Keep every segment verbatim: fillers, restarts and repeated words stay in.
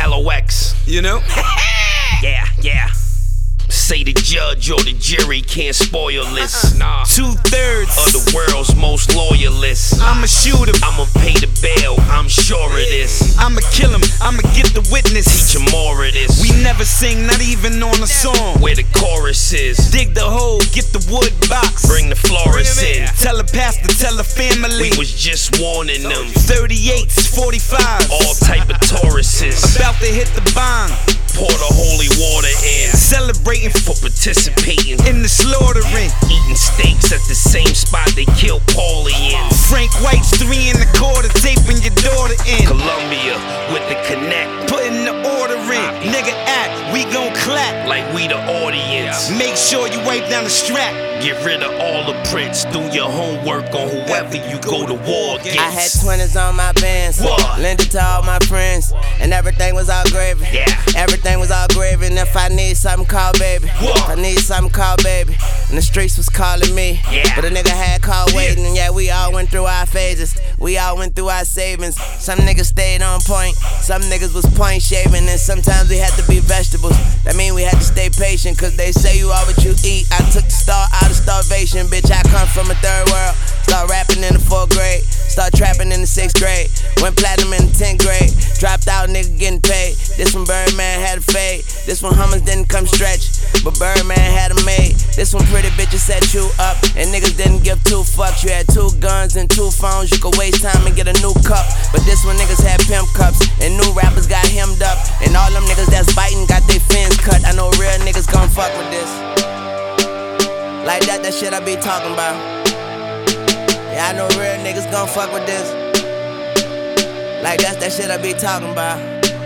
Mallow X. You know? Yeah, yeah. Say the judge or the jury can't spoil this. Uh-uh. Nah. Two thirds of the world's most loyalists. I'ma shoot him, I'ma pay the bail, I'm sure of this. I'ma kill him, I'ma get the witness. Teach him more of this. We never sing, not even on a song. Where the chorus is. Dig the hole, get the wood box. Bring the florist in. Tell the pastor, tell the family. We was just warning them. thirty-eights, forty-fives, all type of Tauruses. about to hit the bong. Pour the holy water in. Celebrating for participating in the slaughtering. Eating steaks at the same spot they killed Paulie in. Frank White's three and a quarter, taping your daughter in. Columbia with the connect, putting the order in. Nigga act, we gon' clap like we the audience. Make sure you wipe down the strap. Get rid of all the prints. Do your homework on whoever you go to war against. I had twenties on my bands, lent it to all my friends, and everything was all gravy. Yeah. Everything was all gravy, and if I need something, call baby. What? If I need something, call baby. And the streets was calling me, yeah. But a nigga had called waiting, and yeah, we all went through our phases. We all went through our savings. Some niggas stayed on point, some niggas was point shaving, and sometimes we had to be vegetables. That mean we had to stay patient, cause they say you are what you eat. I took the star out of starvation, bitch, I come from a third world. Start rapping in the fourth grade, start trapping in the sixth grade. Went platinum in the tenth grade, dropped out, nigga getting paid. This one Birdman had a fade, this one Hummers didn't come stretch, but Birdman had a made. This one pretty bitches set you up, and niggas didn't give two fucks. You had two guns and two phones, you could waste time and get a new cup. But this one niggas had pimp cups, and new rappers got hemmed up. And all them niggas that's biting got their fins cut. I know real niggas gon' fuck with this. Like that, that shit I be talking about. Yeah, I know real niggas gon' fuck with this. Like that's that shit I be talking about.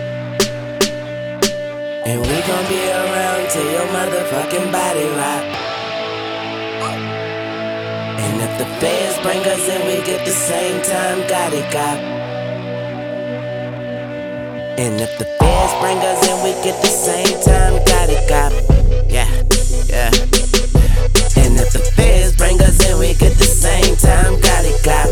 And we gon' be around till your motherfucking body rock. And if the feds bring us in, we get the same time, got it, got. And if the feds bring us in, we get the same time, got it, got. Yeah, yeah. And if the feds bring us in, we get the same time, got it, got.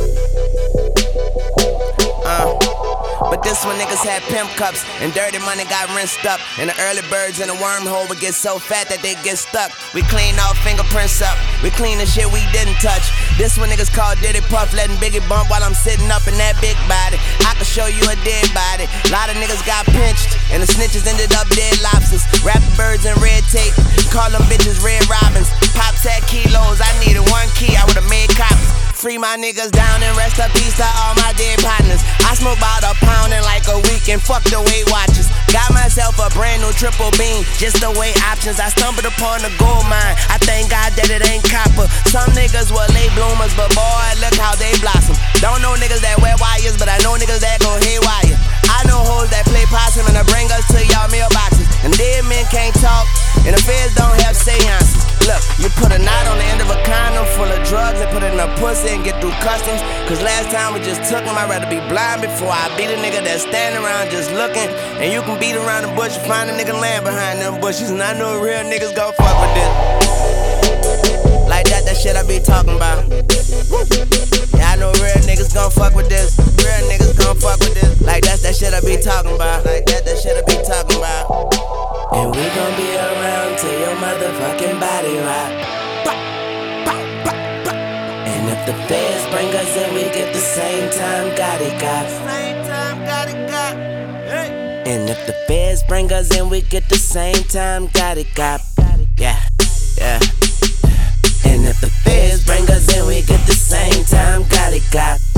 Uh. But this one niggas had pimp cups, and dirty money got rinsed up. And the early birds in the wormhole would get so fat that they get stuck. We clean all fingerprints up, we clean the shit we didn't touch. This one niggas called Diddy Puff, letting Biggie bump while I'm sitting up in that big body. I could show you a dead body. Lot of niggas got pinched, and the snitches ended up dead lobsters. Rapping birds in red tape, call them bitches Red Robins. Pops had kilos, I needed one key, I would've made copies. Free my niggas down and rest in peace to all my dead partners. I smoke about a pound in like a week and fuck the Weight Watchers. Got myself a brand new triple beam, just the way options. I stumbled upon the gold mine, I thank God that it ain't copper. Some niggas were late bloomers, but boy, look how they blossom. Don't know niggas that wear wires, but I know niggas that go haywire. I know hoes that play possum and they bring us to y'all mailboxes. And dead men can't talk, and the feds don't have seances. Look, you put a knot on the end of a condom full of drugs and put it in a pussy and get through customs. Cause last time we just took them, I'd rather be blind before I beat a nigga that's standing around just looking. And you can beat around the bush and find a nigga laying behind them bushes. And I know real niggas gon' fuck with this. Like that, that shit I be talking about. Yeah, I know real niggas gon' fuck with this. Real niggas gon' fuck with this. Like that's that shit I be talking about. Like that, that shit I be talking about. And we gon' be around till your motherfucking body rock. And if the feds bring us in, we get the same time, got it, got. Same time, got it, got. Hey. And if the feds bring us in, we get the same time, got it, got. Yeah, yeah. And if the feds bring us in, we get the same time, got it, got.